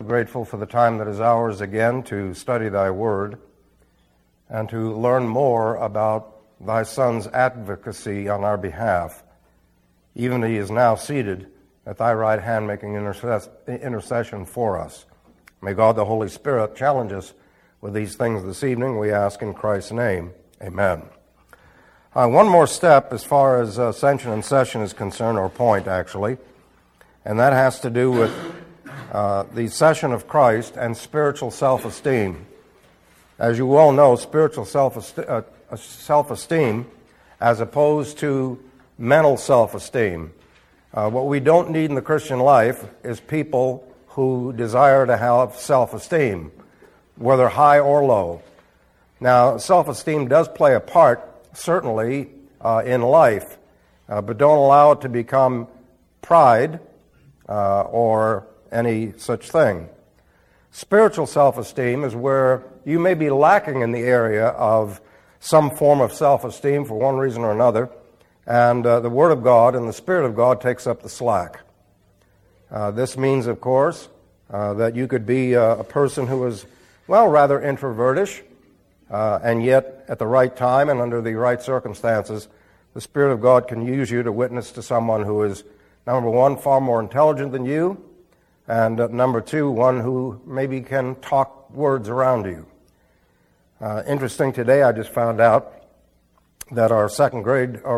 grateful for the time that is ours again to study thy word and to learn more about thy Son's advocacy on our behalf. Even he is now seated at thy right hand making intercession for us. May God the Holy Spirit challenge us with these things this evening, we ask in Christ's name. Amen. One more step as far as ascension and session is concerned, or point actually, and that has to do with the session of Christ and spiritual self-esteem. As you all know, spiritual self-esteem as opposed to mental self-esteem. What we don't need in the Christian life is people who desire to have self-esteem, whether high or low. Now, self-esteem does play a part, certainly, in life, but don't allow it to become pride or any such thing. Spiritual self-esteem is where you may be lacking in the area of some form of self-esteem for one reason or another, and the Word of God and the Spirit of God takes up the slack. This means, of course, that you could be a person who is, rather introvertish, and yet at the right time and under the right circumstances, the Spirit of God can use you to witness to someone who is, number one, far more intelligent than you, and number two, one who maybe can talk words around you. Interesting, today I just found out that our first and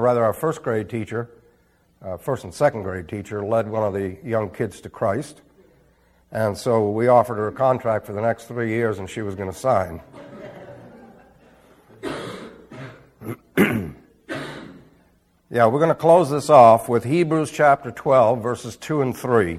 second grade teacher led one of the young kids to Christ, and so we offered her a contract for the next 3 years and she was going to sign. Yeah, we're going to close this off with Hebrews chapter 12, verses 2 and 3.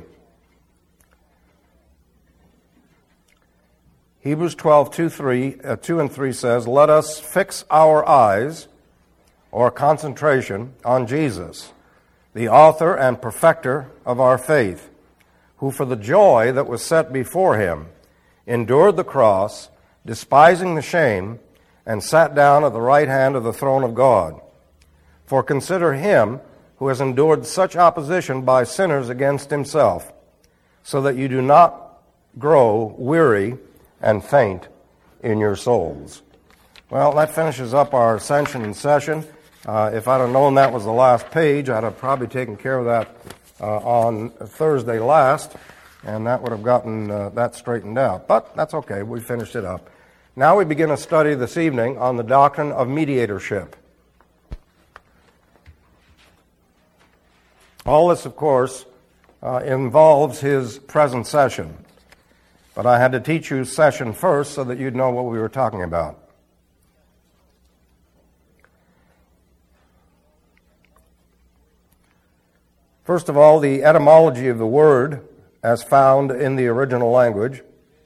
Hebrews 12, 2 and 3 says, "Let us fix our eyes," or concentration, "on Jesus, the author and perfecter of our faith, who for the joy that was set before him endured the cross, despising the shame, and sat down at the right hand of the throne of God. For consider him who has endured such opposition by sinners against himself, so that you do not grow weary and faint in your souls." Well, that finishes up our ascension and session. If I'd have known that was the last page, I'd have probably taken care of that on Thursday last, and that would have gotten that straightened out. But that's okay, we finished it up. Now we begin a study this evening on the doctrine of mediatorship. All this, of course, involves his present session. But I had to teach you session first so that you'd know what we were talking about. First of all, the etymology of the word as found in the original language.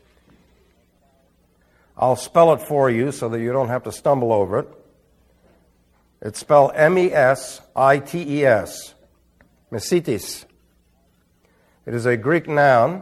I'll spell it for you so that you don't have to stumble over it. It's spelled M-E-S-I-T-E-S, mesites. It is a Greek noun,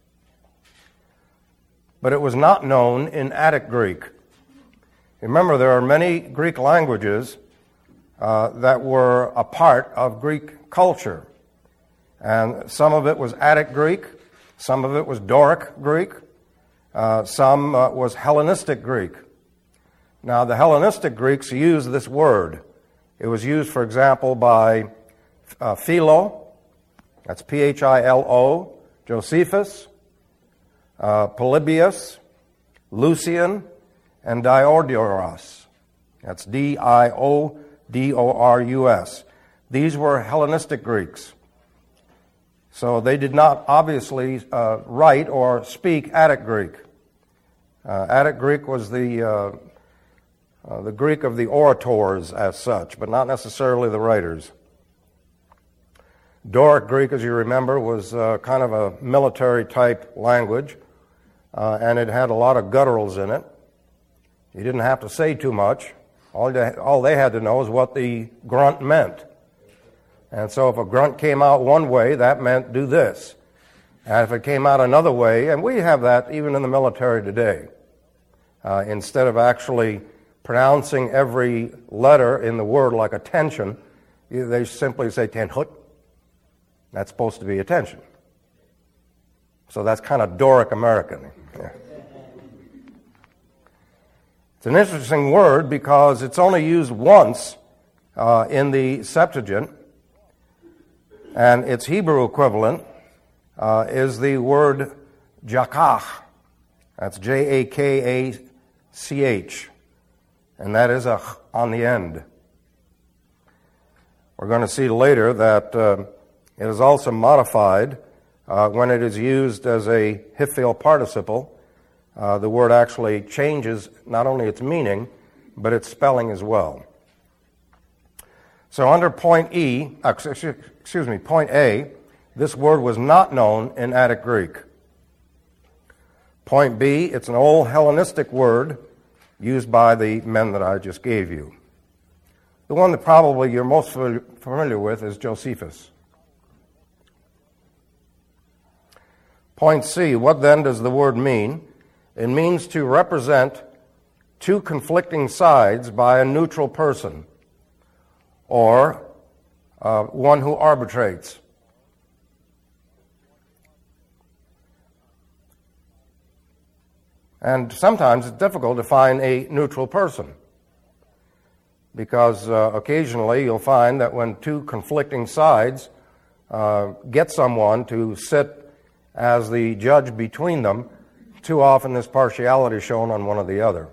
but it was not known in Attic Greek. Remember, there are many Greek languages that were a part of Greek culture. And some of it was Attic Greek, some of it was Doric Greek, some was Hellenistic Greek. Now, the Hellenistic Greeks used this word. It was used, for example, by Philo, that's P-H-I-L-O, Josephus, Polybius, Lucian, and Diodorus. That's D-I-O-D-O-R-U-S. These were Hellenistic Greeks. So they did not obviously write or speak Attic Greek. Attic Greek was the Greek of the orators as such, but not necessarily the writers. Doric Greek, as you remember, was kind of a military-type language, and it had a lot of gutturals in it. You didn't have to say too much. All they had to know is what the grunt meant. And so if a grunt came out one way, that meant do this. And if it came out another way, and we have that even in the military today, instead of actually pronouncing every letter in the word like attention, they simply say tenhut. That's supposed to be attention. So that's kind of Doric American. Yeah. It's an interesting word because it's only used once in the Septuagint, and its Hebrew equivalent is the word jakach. That's Jakach, and that is a ch on the end. We're going to see later that it is also modified when it is used as a hifil participle. The word actually changes not only its meaning, but its spelling as well. So under point A, this word was not known in Attic Greek. Point B, it's an old Hellenistic word used by the men that I just gave you. The one that probably you're most familiar with is Josephus. Point C, what then does the word mean? It means to represent two conflicting sides by a neutral person, or one who arbitrates. And sometimes it's difficult to find a neutral person, because occasionally you'll find that when two conflicting sides get someone to sit as the judge between them, too often there's partiality shown on one or the other.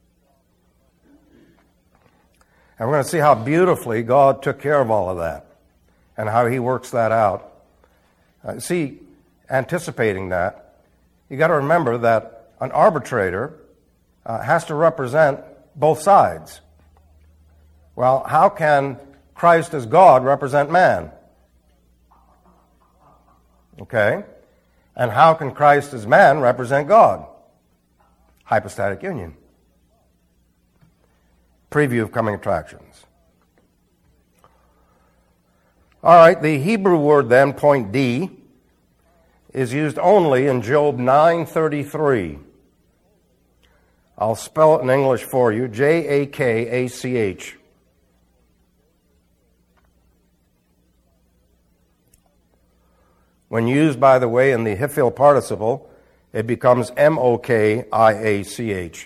And we're going to see how beautifully God took care of all of that and how he works that out. Anticipating that, you got to remember that an arbitrator has to represent both sides. Well, how can Christ as God represent man? Okay. And how can Christ as man represent God? Hypostatic union. Preview of coming attractions. All right, the Hebrew word then, point D, is used only in Job 9:33. I'll spell it in English for you, Jakach. When used, by the way, in the hifil participle, it becomes Mokiach.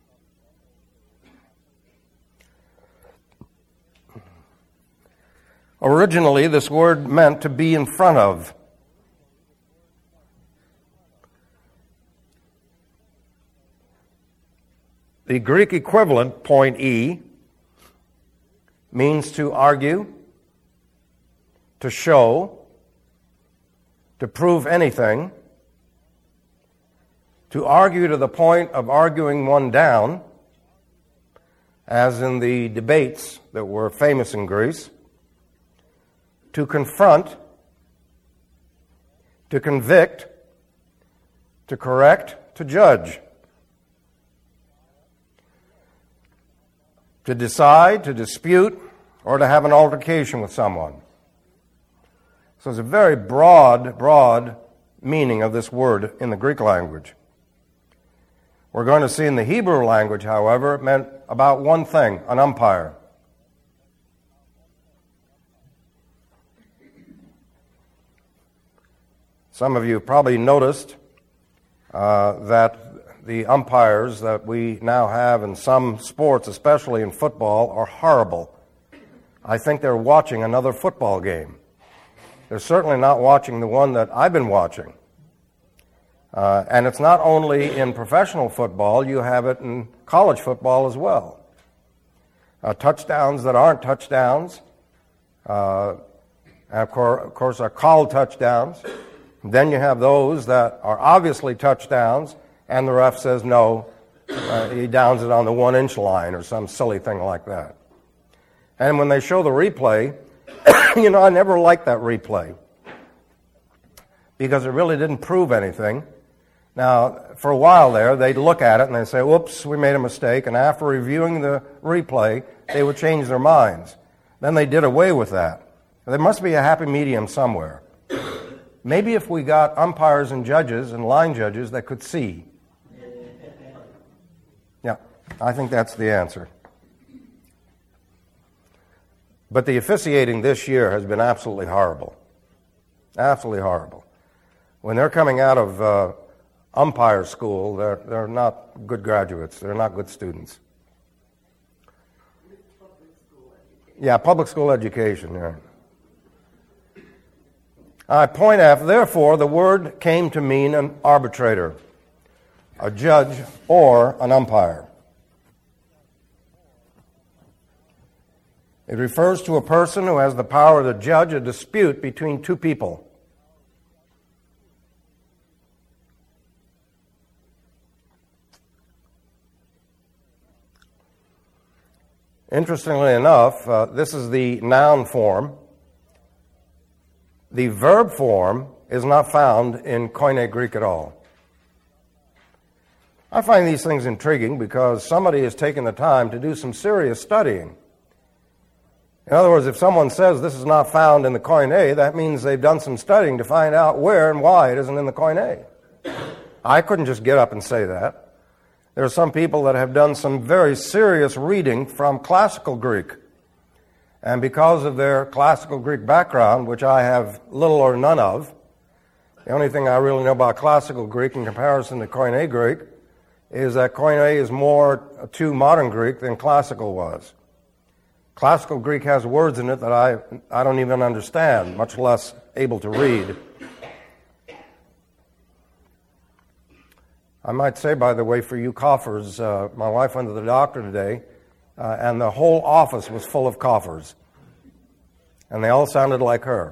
Originally, this word meant to be in front of. The Greek equivalent, point E, means to argue, to show, to prove anything, to argue to the point of arguing one down, as in the debates that were famous in Greece, to confront, to convict, to correct, to judge, to decide, to dispute, or to have an altercation with someone. So it's a very broad meaning of this word in the Greek language. We're going to see in the Hebrew language, however, it meant about one thing, an umpire. Some of you probably noticed that the umpires that we now have in some sports, especially in football, are horrible. I think they're watching another football game. They're certainly not watching the one that I've been watching. And it's not only in professional football, you have it in college football as well. Touchdowns that aren't touchdowns, and of course are called touchdowns. Then you have those that are obviously touchdowns, and the ref says no, he downs it on the 1-inch line or some silly thing like that. And when they show the replay, I never liked that replay because it really didn't prove anything. Now, for a while there, they'd look at it and they'd say, whoops, we made a mistake, and after reviewing the replay, they would change their minds. Then they did away with that. There must be a happy medium somewhere. Maybe if we got umpires and judges and line judges that could see. Yeah, I think that's the answer. But the officiating this year has been absolutely horrible. Absolutely horrible. when they're coming out of umpire school, they're not good graduates. They're not good students. Yeah, public school education, yeah. Point F, therefore, the word came to mean an arbitrator, a judge, or an umpire. It refers to a person who has the power to judge a dispute between two people. Interestingly enough, this is the noun form. The verb form is not found in Koine Greek at all. I find these things intriguing because somebody has taken the time to do some serious studying. In other words, if someone says this is not found in the Koine, that means they've done some studying to find out where and why it isn't in the Koine. I couldn't just get up and say that. There are some people that have done some very serious reading from classical Greek. And because of their classical Greek background, which I have little or none of, the only thing I really know about classical Greek in comparison to Koine Greek is that Koine is more to modern Greek than classical was. Classical Greek has words in it that I don't even understand, much less able to read. I might say, by the way, for you coughers, my wife went to the doctor today, and the whole office was full of coughers. And they all sounded like her.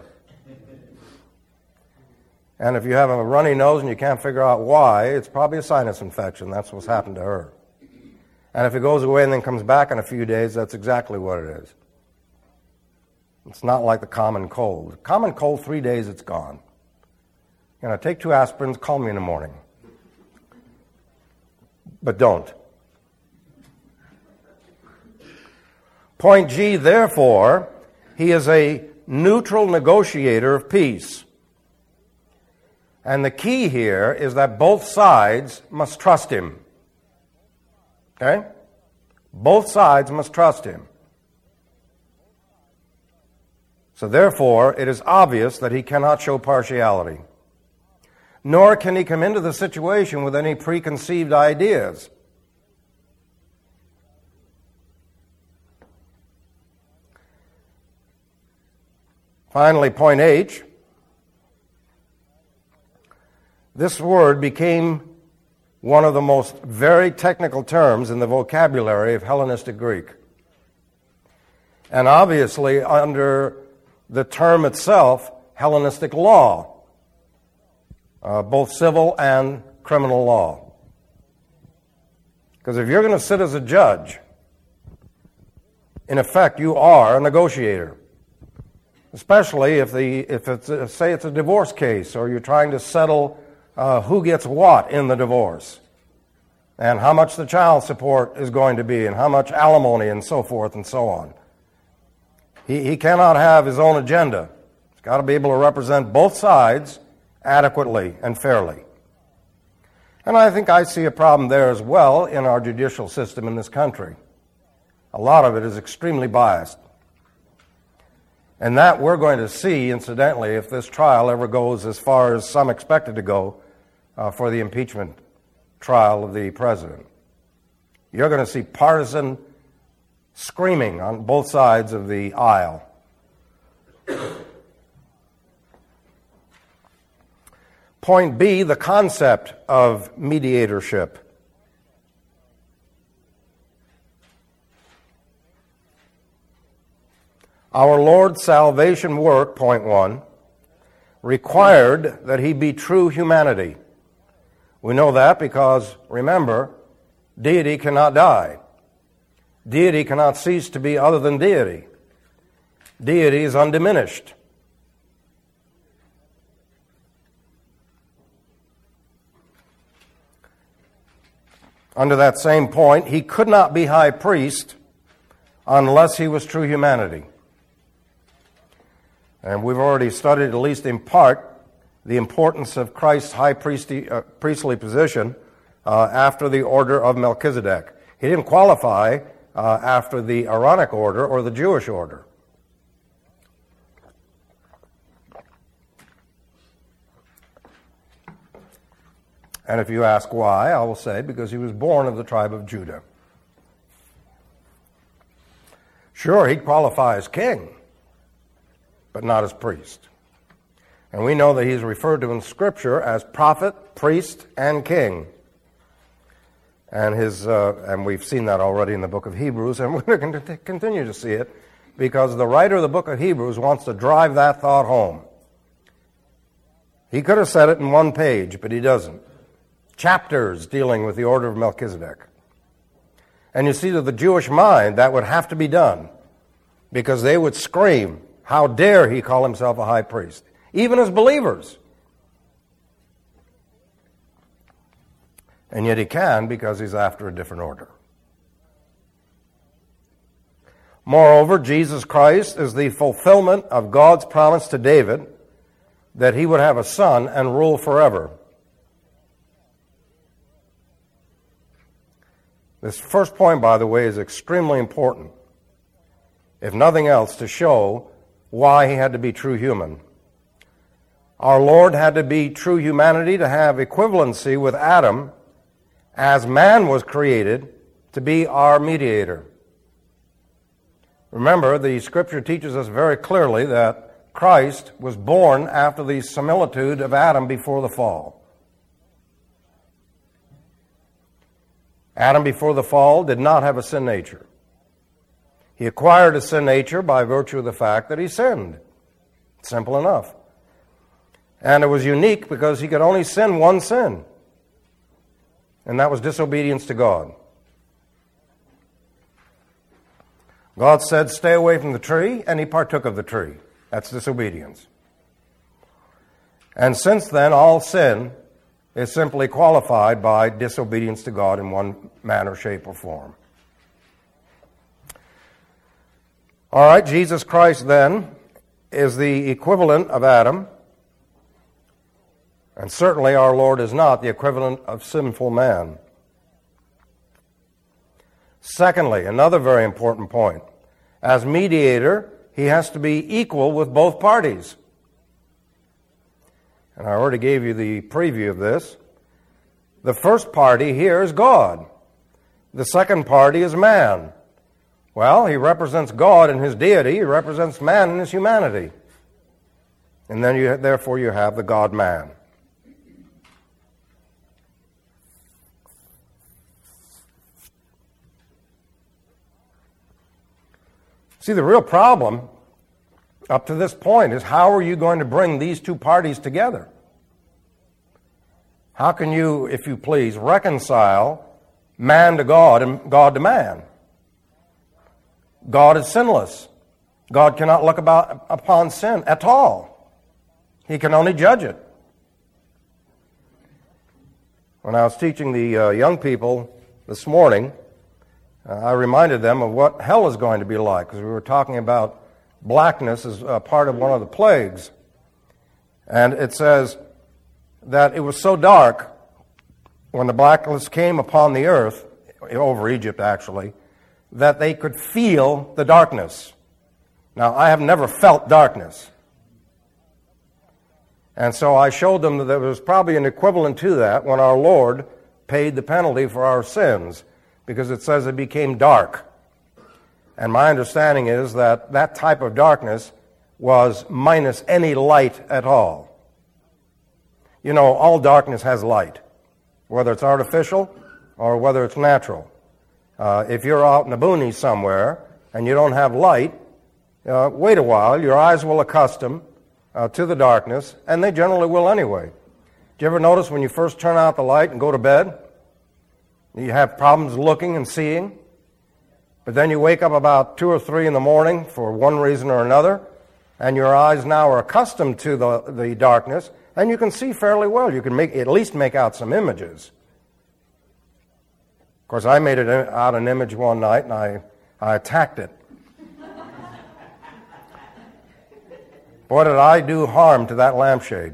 And if you have a runny nose and you can't figure out why, it's probably a sinus infection. That's what's happened to her. And if it goes away and then comes back in a few days, that's exactly what it is. It's not like the common cold. Common cold, 3 days, it's gone. Take 2 aspirins, call me in the morning. But don't. Point G, therefore, he is a neutral negotiator of peace. And the key here is that both sides must trust him. Okay? Both sides must trust him. So therefore, it is obvious that he cannot show partiality. Nor can he come into the situation with any preconceived ideas. Finally, point H. This word became one of the most very technical terms in the vocabulary of Hellenistic Greek. And obviously, under the term itself, Hellenistic law, both civil and criminal law. Because if you're going to sit as a judge, in effect, you are a negotiator. Especially if it's, say it's a divorce case, or you're trying to settle who gets what in the divorce, and how much the child support is going to be, and how much alimony, and so forth and so on. He cannot have his own agenda. He's got to be able to represent both sides adequately and fairly. And I think I see a problem there as well in our judicial system in this country. A lot of it is extremely biased. And that we're going to see, incidentally, if this trial ever goes as far as some expect it to go for the impeachment trial of the president. You're going to see partisan screaming on both sides of the aisle. Point B, the concept of mediatorship. Our Lord's salvation work, point 1, required that he be true humanity. We know that because, remember, deity cannot die. Deity cannot cease to be other than deity. Deity is undiminished. Under that same point, he could not be high priest unless he was true humanity. And we've already studied, at least in part, the importance of Christ's high priestly position after the order of Melchizedek. He didn't qualify after the Aaronic order or the Jewish order. And if you ask why, I will say because he was born of the tribe of Judah. Sure, he'd qualify as king, but not as priest. And we know that he's referred to in Scripture as prophet, priest, and king. And we've seen that already in the book of Hebrews, and we're going to continue to see it because the writer of the book of Hebrews wants to drive that thought home. He could have said it in one page, but he doesn't. Chapters dealing with the order of Melchizedek. And you see, to the Jewish mind, that would have to be done because they would scream, how dare he call himself a high priest, even as believers. And yet he can because he's after a different order. Moreover, Jesus Christ is the fulfillment of God's promise to David that he would have a son and rule forever. This first point, by the way, is extremely important, if nothing else, to show why he had to be true human. Our Lord had to be true humanity to have equivalency with Adam as man was created to be our mediator. Remember, the Scripture teaches us very clearly that Christ was born after the similitude of Adam before the fall. Adam before the fall did not have a sin nature. He acquired a sin nature by virtue of the fact that he sinned. Simple enough. And it was unique because he could only sin one sin, and that was disobedience to God. God said, stay away from the tree, and he partook of the tree. That's disobedience. And since then, all sin is simply qualified by disobedience to God in one manner, shape, or form. All right, Jesus Christ then is the equivalent of Adam, and certainly our Lord is not the equivalent of sinful man. Secondly, another very important point. As mediator, he has to be equal with both parties. And I already gave you the preview of this. The first party here is God. The second party is man. Well, he represents God in his deity. He represents man in his humanity. And then therefore you have the God-man. See, the real problem up to this point is how are you going to bring these two parties together? How can you, if you please, reconcile man to God and God to man? God is sinless. God cannot look upon sin at all. He can only judge it. When I was teaching the young people this morning, I reminded them of what hell is going to be like, because we were talking about blackness as part of one of the plagues. And it says that it was so dark when the blackness came upon the earth, over Egypt actually, that they could feel the darkness. Now, I have never felt darkness. And so I showed them that there was probably an equivalent to that when our Lord paid the penalty for our sins, because it says it became dark. And my understanding is that that type of darkness was minus any light at all. You know, all darkness has light, whether it's artificial or whether it's natural. If you're out in the boonies somewhere and you don't have light, wait a while, your eyes will accustom to the darkness, and they generally will anyway. Do you ever notice when you first turn out the light and go to bed, you have problems looking and seeing, but then you wake up about 2 or 3 in the morning for one reason or another, and your eyes now are accustomed to the darkness, and you can see fairly well. You can at least make out some images. Of course, I made out an image one night, and I attacked it. Boy, did I do harm to that lampshade.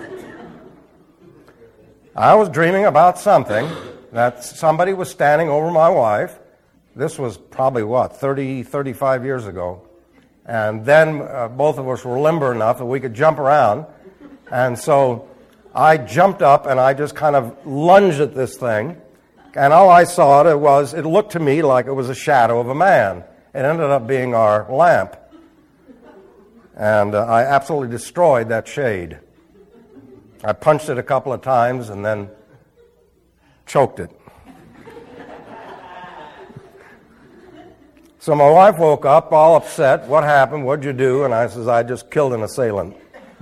I was dreaming about something, that somebody was standing over my wife. This was probably, 35 years ago. And then both of us were limber enough that we could jump around. And so I jumped up and I just kind of lunged at this thing. And all I saw it looked to me like it was a shadow of a man. It ended up being our lamp. And I absolutely destroyed that shade. I punched it a couple of times and then choked it. So my wife woke up all upset. What happened? What'd you do? And I says, I just killed an assailant.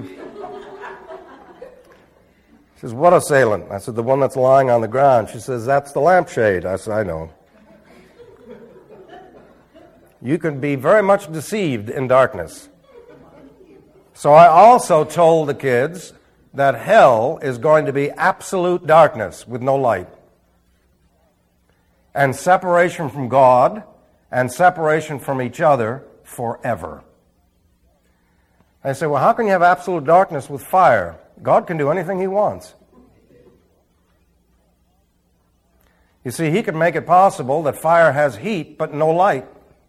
She says, what assailant? I said, the one that's lying on the ground. She says, that's the lampshade. I said, I know. You can be very much deceived in darkness. So I also told the kids that hell is going to be absolute darkness with no light. And separation from God and separation from each other forever. I say, well, how can you have absolute darkness with fire? God can do anything He wants. You see, He can make it possible that fire has heat but no light.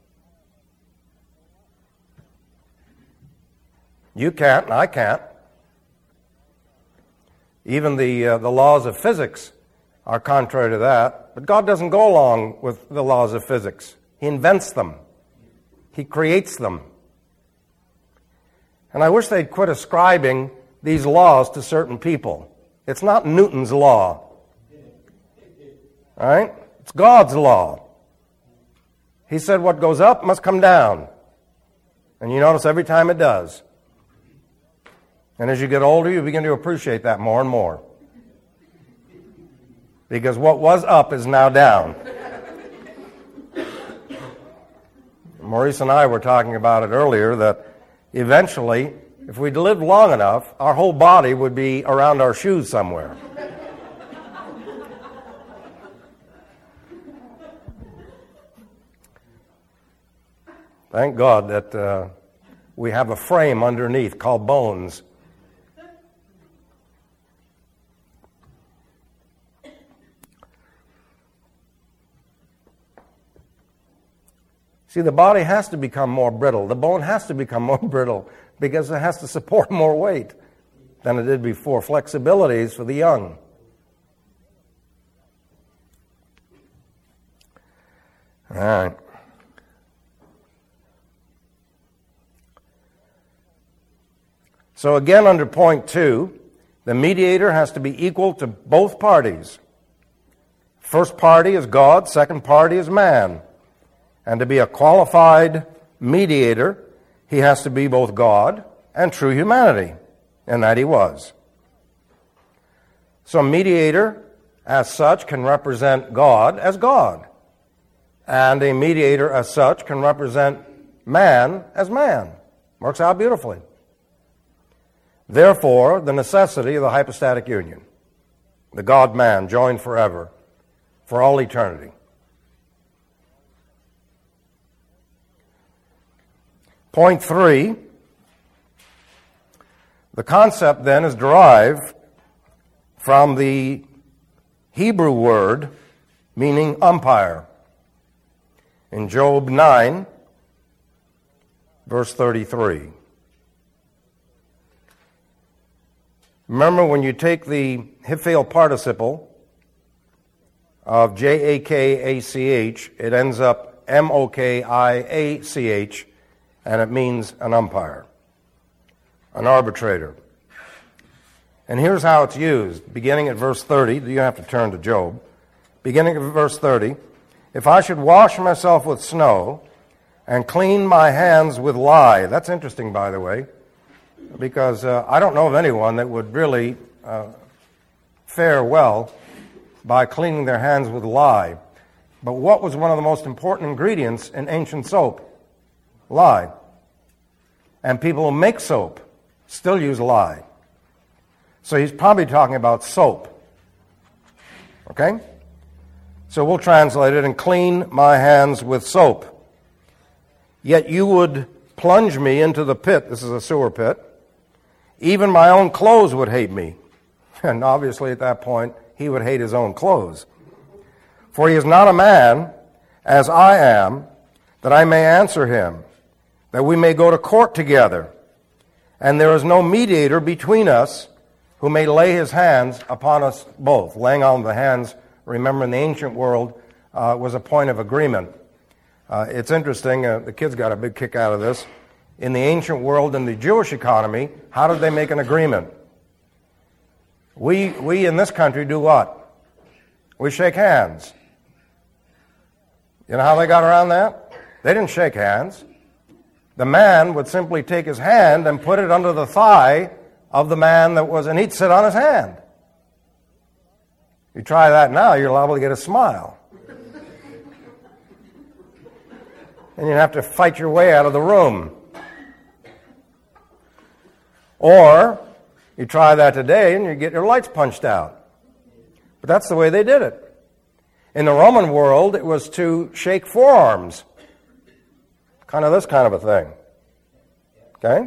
You can't, and I can't. Even the laws of physics are contrary to that. But God doesn't go along with the laws of physics. He invents them. He creates them. And I wish they'd quit ascribing these laws to certain people. It's not Newton's law. All right? It's God's law. He said what goes up must come down. And you notice every time it does. And as you get older, you begin to appreciate that more and more. Because what was up is now down. Maurice and I were talking about it earlier, that eventually, if we'd lived long enough, our whole body would be around our shoes somewhere. Thank God that we have a frame underneath called bones. See, the body has to become more brittle. The bone has to become more brittle because it has to support more weight than it did before. Flexibility is for the young. All right. So again, under point 2, the mediator has to be equal to both parties. First party is God, second party is man. And to be a qualified mediator, he has to be both God and true humanity, and that he was. So a mediator, as such, can represent God as God. And a mediator, as such, can represent man as man. Works out beautifully. Therefore, the necessity of the hypostatic union. The God-man joined forever, for all eternity. Point 3, the concept then is derived from the Hebrew word meaning umpire. In Job 9, verse 33. Remember, when you take the Hiphil participle of J-A-K-A-C-H, it ends up M-O-K-I-A-C-H, and it means an umpire, an arbitrator. And here's how it's used, beginning at verse 30. You have to turn to Job. Beginning at verse 30, if I should wash myself with snow and clean my hands with lye. That's interesting, by the way, because I don't know of anyone that would really fare well by cleaning their hands with lye. But what was one of the most important ingredients in ancient soap? Lye. And people who make soap still use lye. So he's probably talking about soap. Okay? So we'll translate it, and clean my hands with soap. Yet you would plunge me into the pit. This is a sewer pit. Even my own clothes would hate me. And obviously at that point, he would hate his own clothes. For he is not a man, as I am, that I may answer him, that we may go to court together. And there is no mediator between us who may lay his hands upon us both. Laying on the hands, remember, in the ancient world, was a point of agreement. It's interesting, the kids got a big kick out of this. In the ancient world, in the Jewish economy, how did they make an agreement? We in this country do what? We shake hands. You know how they got around that? They didn't shake hands. The man would simply take his hand and put it under the thigh of the man and he'd sit on his hand. You try that now, you're liable to get a smile. And you'd have to fight your way out of the room. Or you try that today and you get your lights punched out. But that's the way they did it. In the Roman world, it was to shake forearms. Kind of this kind of a thing. Okay?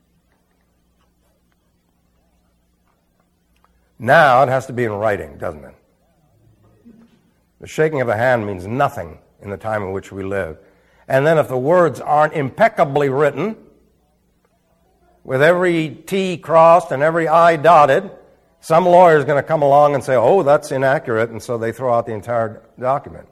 Now it has to be in writing, doesn't it? The shaking of the hand means nothing in the time in which we live. And then if the words aren't impeccably written, with every T crossed and every I dotted, some lawyer is going to come along and say, oh, that's inaccurate, and so they throw out the entire document.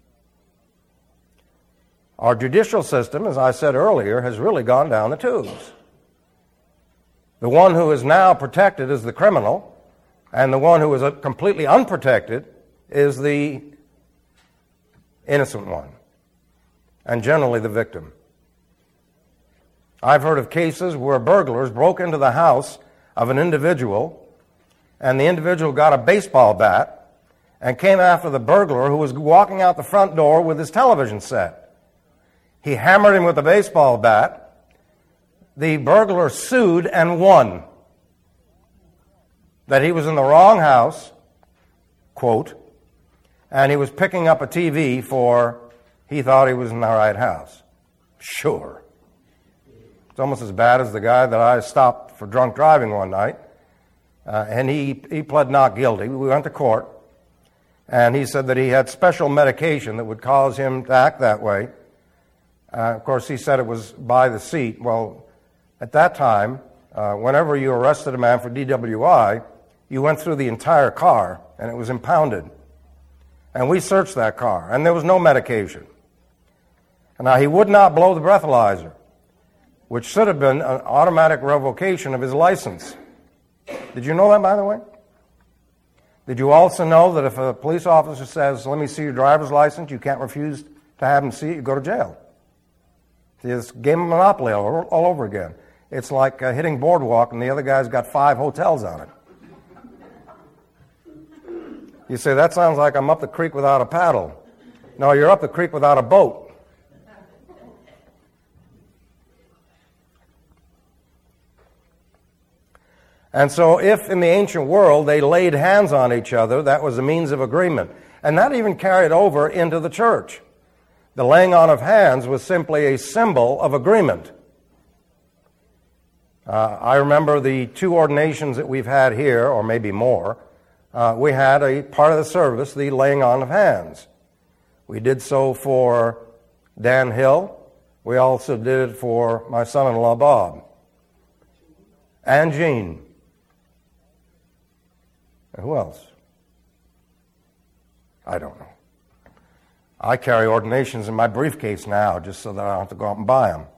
Our judicial system, as I said earlier, has really gone down the tubes. The one who is now protected is the criminal, and the one who is completely unprotected is the innocent one, and generally the victim. I've heard of cases where burglars broke into the house of an individual, and the individual got a baseball bat and came after the burglar who was walking out the front door with his television set. He hammered him with a baseball bat. The burglar sued and won that he was in the wrong house, quote, and he was picking up a TV he thought he was in the right house. Sure. It's almost as bad as the guy that I stopped for drunk driving one night, and he pled not guilty. We went to court, and he said that he had special medication that would cause him to act that way. Of course, he said it was by the seat. Well, at that time, whenever you arrested a man for DWI, you went through the entire car, and it was impounded. And we searched that car, and there was no medication. And now, he would not blow the breathalyzer, which should have been an automatic revocation of his license. Did you know that, by the way? Did you also know that if a police officer says, let me see your driver's license, you can't refuse to have him see it, you go to jail? It's a game of Monopoly all over again. It's like hitting Boardwalk and the other guy's got 5 hotels on it. You say, that sounds like I'm up the creek without a paddle. No, you're up the creek without a boat. And so if in the ancient world they laid hands on each other, that was a means of agreement. And that even carried over into the church. The laying on of hands was simply a symbol of agreement. I remember the 2 ordinations that we've had here, or maybe more. We had a part of the service, the laying on of hands. We did so for Dan Hill. We also did it for my son-in-law, Bob. And Jean. And who else? I don't know. I carry ordinations in my briefcase now just so that I don't have to go out and buy them.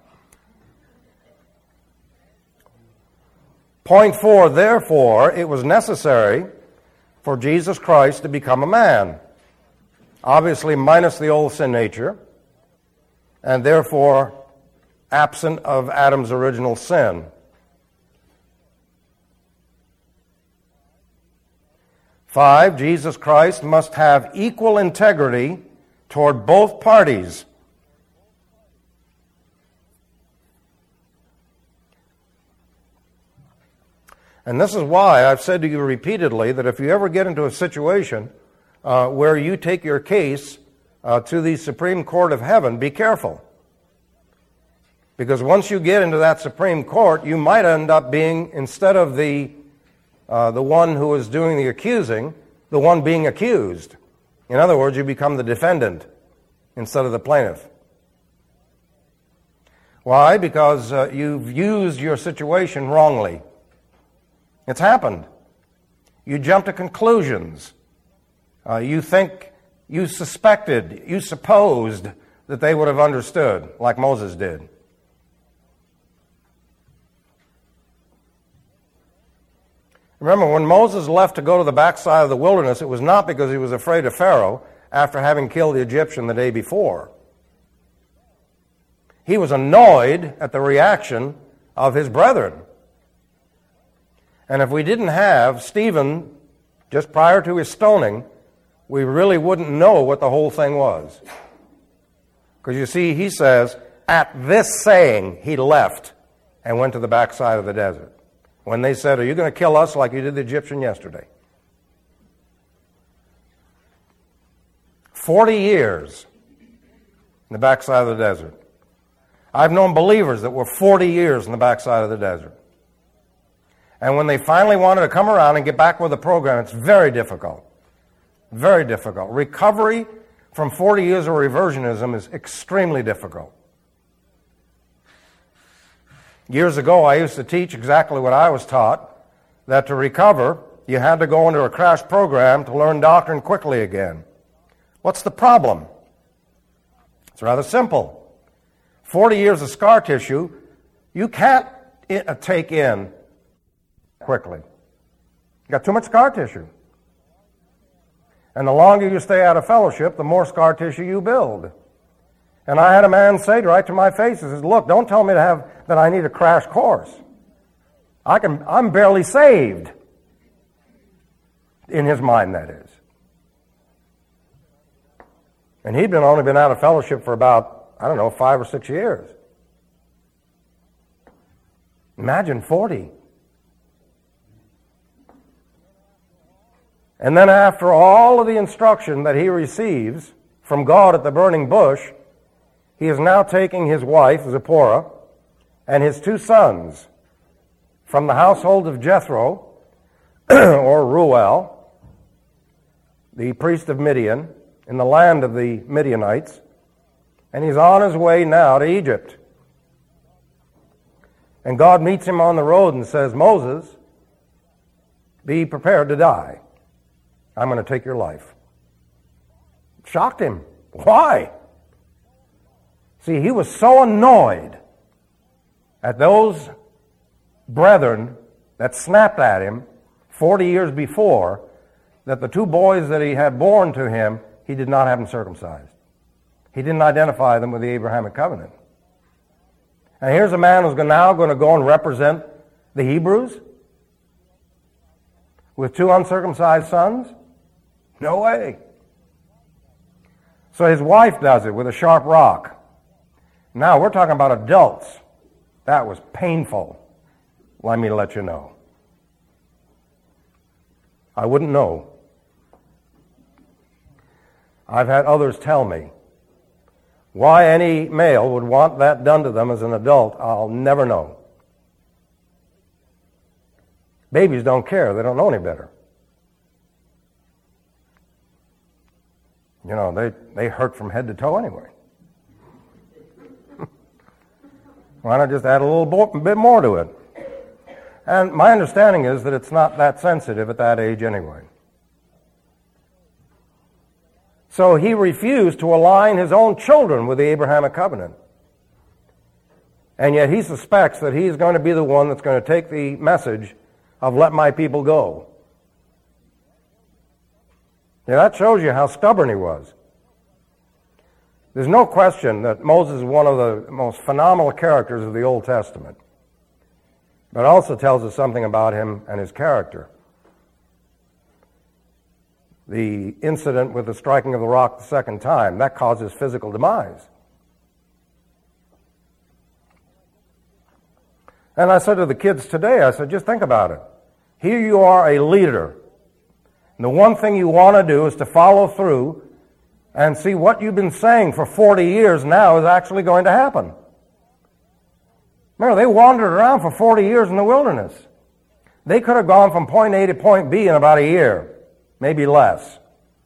Point 4, therefore, it was necessary for Jesus Christ to become a man, obviously minus the old sin nature, and therefore absent of Adam's original sin. 5, Jesus Christ must have equal integrity toward both parties. And this is why I've said to you repeatedly that if you ever get into a situation where you take your case to the Supreme Court of Heaven, be careful. Because once you get into that Supreme Court, you might end up being, instead of the one who is doing the accusing, the one being accused. In other words, you become the defendant instead of the plaintiff. Why? Because you've used your situation wrongly. It's happened. You jump to conclusions. You suspected, you supposed that they would have understood, like Moses did. Remember, when Moses left to go to the backside of the wilderness, it was not because he was afraid of Pharaoh after having killed the Egyptian the day before. He was annoyed at the reaction of his brethren. And if we didn't have Stephen just prior to his stoning, we really wouldn't know what the whole thing was. Because you see, he says, at this saying, he left and went to the backside of the desert. When they said, are you going to kill us like you did the Egyptian yesterday? 40 years in the backside of the desert. I've known believers that were 40 years in the backside of the desert. And when they finally wanted to come around and get back with the program, it's very difficult. Very difficult. Recovery from 40 years of reversionism is extremely difficult. Years ago, I used to teach exactly what I was taught, that to recover, you had to go into a crash program to learn doctrine quickly again. What's the problem? It's rather simple. 40 years of scar tissue, you can't take in quickly. You got too much scar tissue. And the longer you stay out of fellowship, the more scar tissue you build. And I had a man say right to my face, he says, look, don't tell me that I need a crash course. I'm barely saved. In his mind, that is. And he'd only been out of fellowship for about, 5 or 6 years. Imagine 40. And then after all of the instruction that he receives from God at the burning bush, he is now taking his wife, Zipporah, and his 2 sons from the household of Jethro, or Ruel, the priest of Midian, in the land of the Midianites, and he's on his way now to Egypt. And God meets him on the road and says, Moses, be prepared to die. I'm going to take your life. It shocked him. Why? See, he was so annoyed at those brethren that snapped at him 40 years before that the 2 boys that he had born to him, he did not have them circumcised. He didn't identify them with the Abrahamic covenant. And here's a man who's now going to go and represent the Hebrews with 2 uncircumcised sons? No way. So his wife does it with a sharp rock. Now, we're talking about adults. That was painful. Let me let you know. I wouldn't know. I've had others tell me. Why any male would want that done to them as an adult, I'll never know. Babies don't care. They don't know any better. They hurt from head to toe anyway. Why not just add a little bit more to it? And my understanding is that it's not that sensitive at that age anyway. So he refused to align his own children with the Abrahamic covenant. And yet he suspects that he's going to be the one that's going to take the message of let my people go. Now that shows you how stubborn he was. There's no question that Moses is one of the most phenomenal characters of the Old Testament. But it also tells us something about him and his character. The incident with the striking of the rock the second time, that caused his physical demise. And I said to the kids today, I said, just think about it. Here you are, a leader. And the one thing you want to do is to follow through and see what you've been saying for 40 years now is actually going to happen. Remember, they wandered around for 40 years in the wilderness. They could have gone from point A to point B in about a year, maybe less.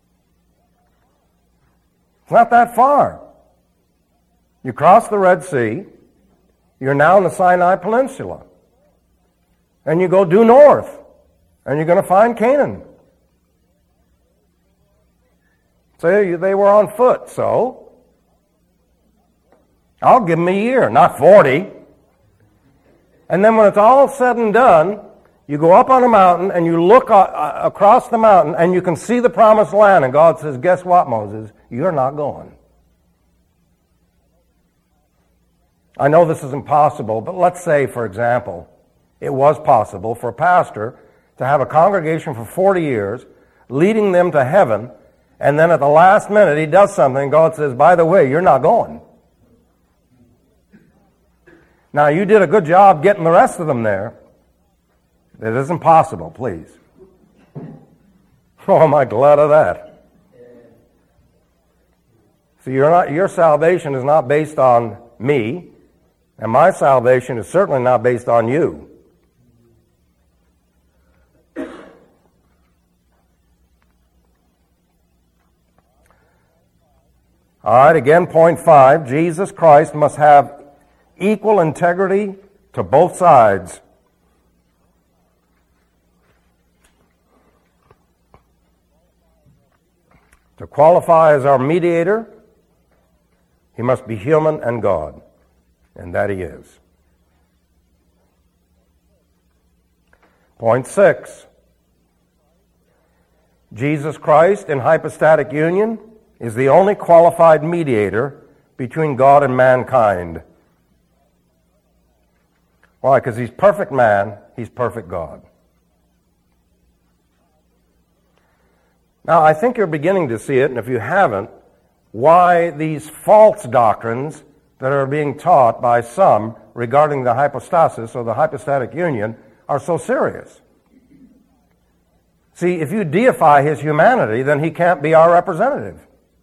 It's not that far. You cross the Red Sea, you're now in the Sinai Peninsula, and you go due north. and you're going to find Canaan. Say they were on foot, so I'll give them a year, not 40. And then when it's all said and done, you go up on a mountain and you look across the mountain and you can see the promised land. And God says, guess what, Moses? You're not going. I know this is impossible, but let's say, for example, it was possible for a pastor to have a congregation for 40 years, leading them to heaven, and then at the last minute he does something, God says, by the way, you're not going. Now, you did a good job getting the rest of them there. It isn't possible, please. Oh, am I glad of that. So your salvation is not based on me, and my salvation is certainly not based on you. All right, again, point 5, Jesus Christ must have equal integrity to both sides. To qualify as our mediator, he must be human and God, and that he is. Point 6, Jesus Christ in hypostatic union is the only qualified mediator between God and mankind. Why? Because he's perfect man, he's perfect God. Now, I think you're beginning to see it, and if you haven't, why these false doctrines that are being taught by some regarding the hypostasis or the hypostatic union are so serious. See, if you deify his humanity, then he can't be our representative.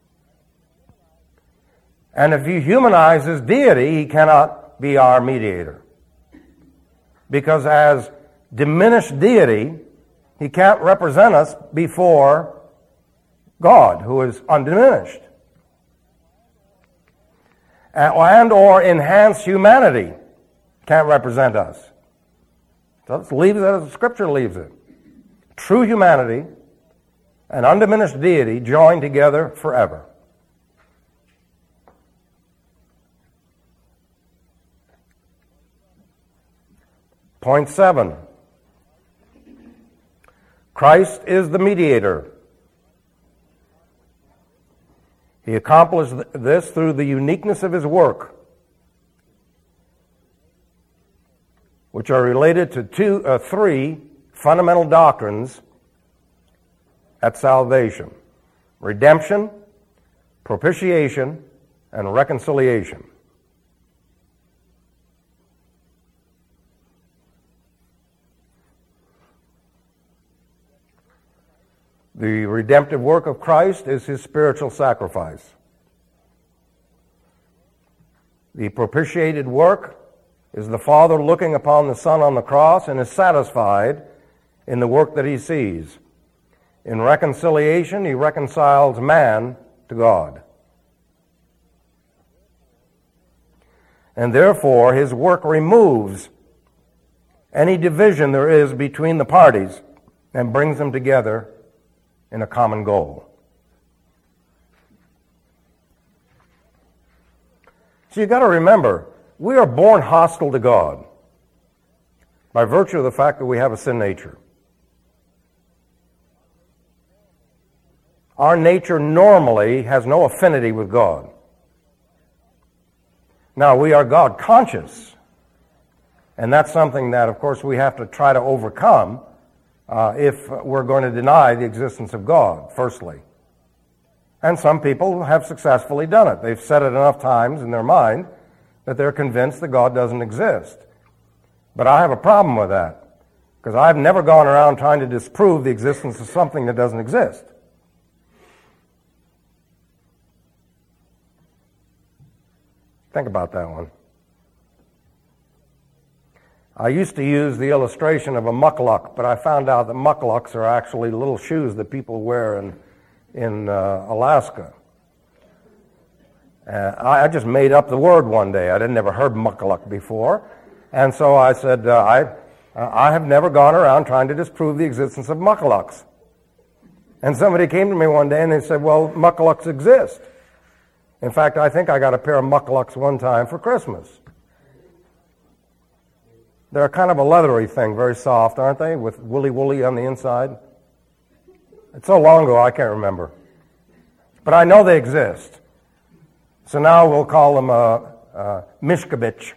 And if you humanize his deity, he cannot be our mediator. Because as diminished deity, he can't represent us before God, who is undiminished. And or enhanced humanity can't represent us. So let's leave it as the Scripture leaves it. True humanity and undiminished deity joined together forever. Point 7. Christ is the mediator. He accomplished this through the uniqueness of his work, which are related to three fundamental doctrines at salvation: redemption, propitiation, and reconciliation. The redemptive work of Christ is his spiritual sacrifice. The propitiated work is the Father looking upon the Son on the cross and is satisfied in the work that he sees. In reconciliation, he reconciles man to God. And therefore, his work removes any division there is between the parties and brings them together in a common goal. So you've got to remember, we are born hostile to God by virtue of the fact that we have a sin nature. Our nature normally has no affinity with God. Now, we are God conscious, and that's something that, of course, we have to try to overcome if we're going to deny the existence of God, firstly. And some people have successfully done it. They've said it enough times in their mind that they're convinced that God doesn't exist. But I have a problem with that, because I've never gone around trying to disprove the existence of something that doesn't exist. Think about that one. I used to use the illustration of a mukluk, but I found out that mukluks are actually little shoes that people wear in Alaska. I just made up the word one day. I'd never heard mukluk before. And so I said, I have never gone around trying to disprove the existence of muckalucks. And somebody came to me one day and they said, well, muckalucks exist. In fact, I think I got a pair of muckalucks one time for Christmas. They're kind of a leathery thing, very soft, aren't they, with woolly on the inside? It's so long ago I can't remember. But I know they exist. So now we'll call them Mishkabich.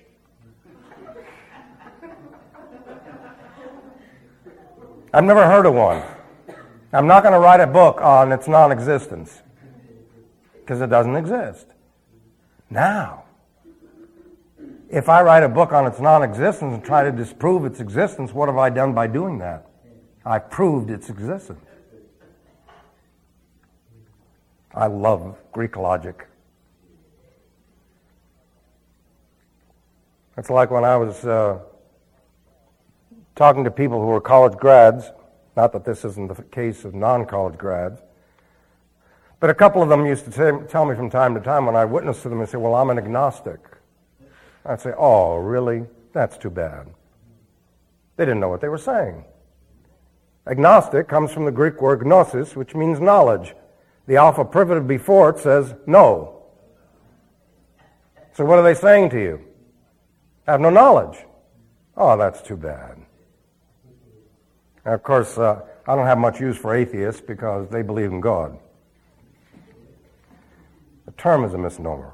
I've never heard of one. I'm not going to write a book on its non-existence because it doesn't exist. Now, if I write a book on its non-existence and try to disprove its existence, what have I done by doing that? I've proved its existence. I love Greek logic. It's like when I was talking to people who were college grads, not that this isn't the case of non-college grads, but a couple of them used to tell me from time to time when I witnessed to them and say, well, I'm an agnostic. I'd say, oh, really? That's too bad. They didn't know what they were saying. Agnostic comes from the Greek word gnosis, which means knowledge. The alpha privative before it says no. So what are they saying to you? I have no knowledge. Oh, that's too bad. And of course, I don't have much use for atheists because they believe in God. The term is a misnomer.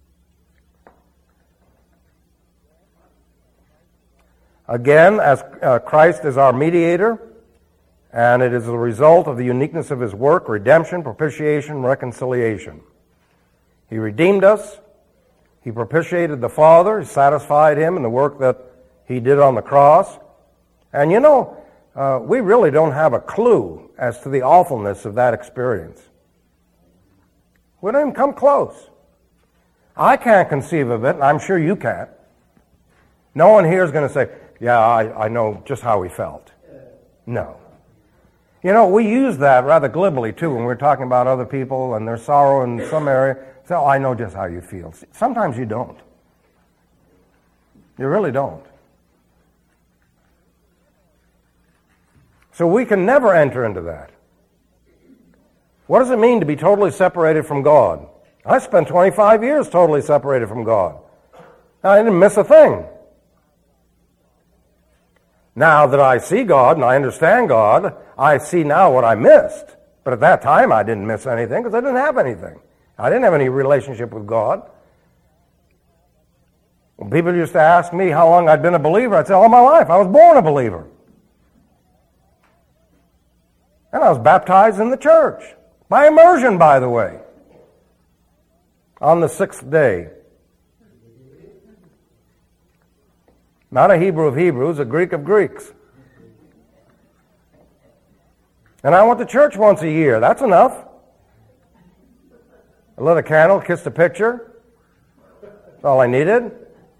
Again, as Christ is our mediator, and it is the result of the uniqueness of his work, redemption, propitiation, reconciliation. He redeemed us. He propitiated the Father. He satisfied him in the work that he did on the cross. And you know, we really don't have a clue as to the awfulness of that experience. We don't even come close. I can't conceive of it, and I'm sure you can't. No one here is going to say, yeah, I know just how he felt. No. You know, we use that rather glibly, too, when we're talking about other people and their sorrow in some area. So, I know just how you feel. Sometimes you don't. You really don't. So we can never enter into that. What does it mean to be totally separated from God? I spent 25 years totally separated from God. I didn't miss a thing. Now that I see God and I understand God, I see now what I missed. But at that time, I didn't miss anything because I didn't have anything. I didn't have any relationship with God. When people used to ask me how long I'd been a believer, I'd say, all my life. I was born a believer. And I was baptized in the church. By immersion, by the way. On the 6th day. Not a Hebrew of Hebrews, a Greek of Greeks. And I went to church once a year. That's enough. I lit a candle, kissed a picture. That's all I needed.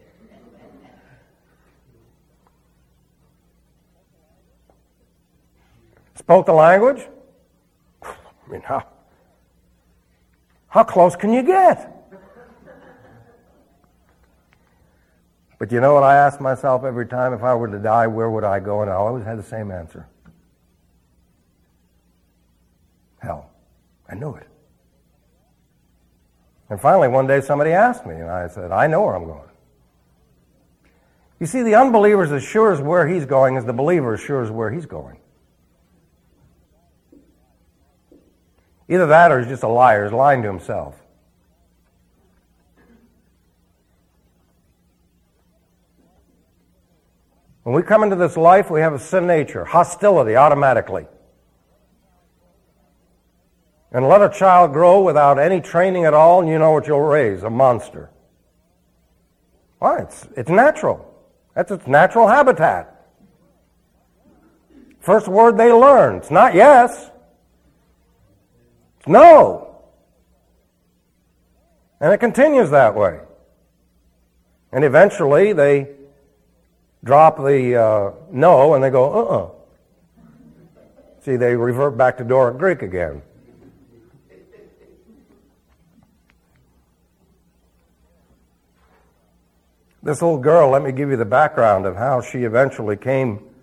Spoke the language. I mean, how close can you get? But you know what I ask myself every time? If I were to die, where would I go? And I always had the same answer. Hell. I knew it. And finally, one day somebody asked me, and I said, I know where I'm going. You see, the unbeliever is as sure as where he's going as the believer is sure as where he's going. Either that or he's just a liar. He's lying to himself. When we come into this life, we have a sin nature, hostility automatically. And let a child grow without any training at all, and you know what you'll raise, a monster. Well, it's natural. That's its natural habitat. First word they learn, it's not yes. It's no. And it continues that way. And eventually they drop the no and they go, See, they revert back to Doric Greek again. This little girl, let me give you the background of how she eventually came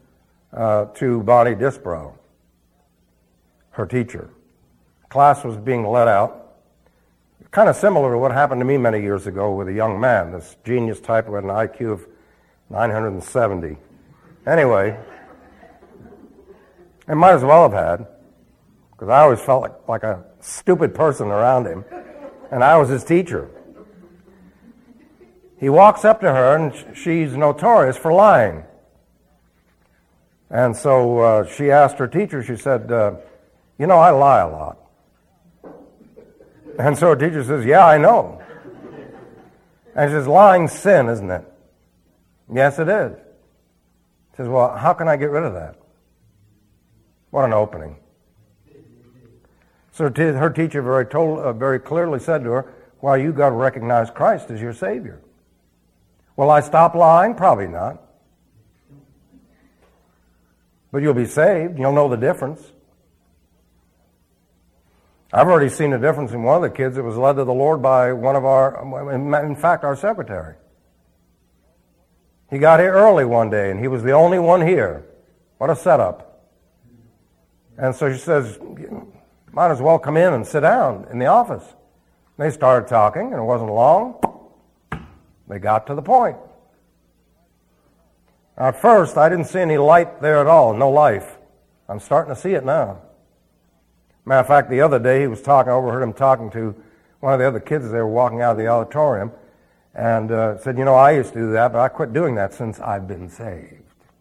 to Bonnie Disbrow, her teacher. Class was being let out. Kind of similar to what happened to me many years ago with a young man, this genius type who had an IQ of 970. Anyway, I might as well have had, because I always felt like a stupid person around him, and I was his teacher. He walks up to her, and she's notorious for lying. And so she asked her teacher, she said, you know, I lie a lot. And so her teacher says, yeah, I know. And she says, lying's sin, isn't it? Yes, it is. She says, well, how can I get rid of that? What an opening. So her teacher very clearly said to her, well, you got to recognize Christ as your Savior. Will I stop lying? Probably not. But you'll be saved. You'll know the difference. I've already seen the difference in one of the kids that was led to the Lord by one of our secretary. He got here early one day, and he was the only one here. What a setup. And so she says, might as well come in and sit down in the office. They started talking, and it wasn't long. They got to the point. At first, I didn't see any light there at all, no life. I'm starting to see it now. Matter of fact, the other day I overheard him talking to one of the other kids as they were walking out of the auditorium, and said, you know, I used to do that, but I quit doing that since I've been saved.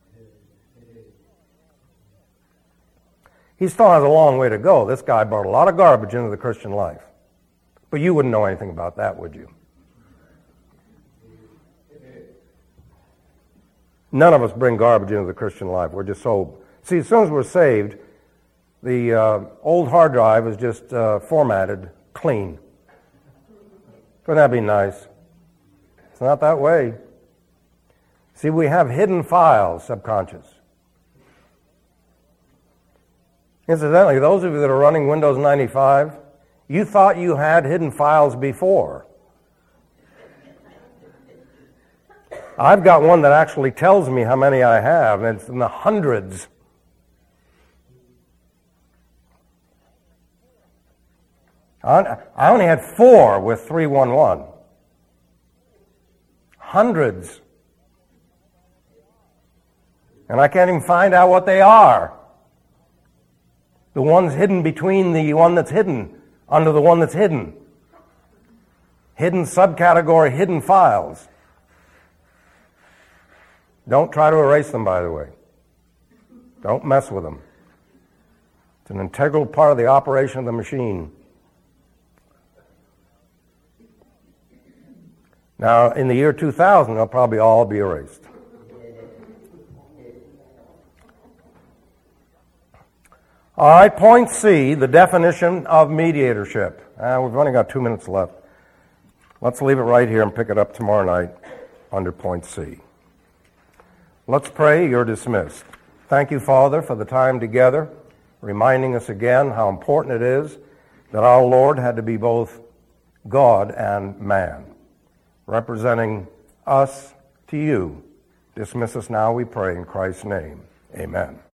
He still has a long way to go. This guy brought a lot of garbage into the Christian life. But you wouldn't know anything about that, would you? None of us bring garbage into the Christian life. We're just so... See, as soon as we're saved, the old hard drive is just formatted clean. Wouldn't that be nice? It's not that way. See, we have hidden files, subconscious. Incidentally, those of you that are running Windows 95, you thought you had hidden files before. I've got one that actually tells me how many I have, and it's in the hundreds. I only had 4 with 311. Hundreds. And I can't even find out what they are. The one's hidden between the one that's hidden, under the one that's hidden. Hidden subcategory, hidden files. Don't try to erase them, by the way. Don't mess with them. It's an integral part of the operation of the machine. Now, in the year 2000, they'll probably all be erased. All right, point C, the definition of mediatorship. We've only got 2 minutes left. Let's leave it right here and pick it up tomorrow night under point C. Let's pray. You're dismissed. Thank you, Father, for the time together, reminding us again how important it is that our Lord had to be both God and man, representing us to you. Dismiss us now, we pray, in Christ's name. Amen.